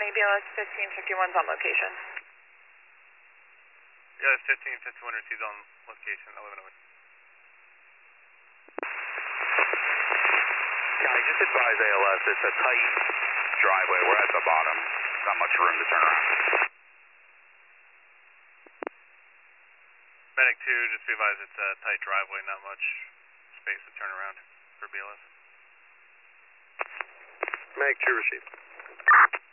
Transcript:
BLS 1551's on location. BLS 1551 received on location, 1108. County, just advise ALS, it's a tight driveway. We're at the bottom. Not much room to turn around. Medic 2, just be advised it's a tight driveway, not much space to turn around for BLS. Medic 2 received.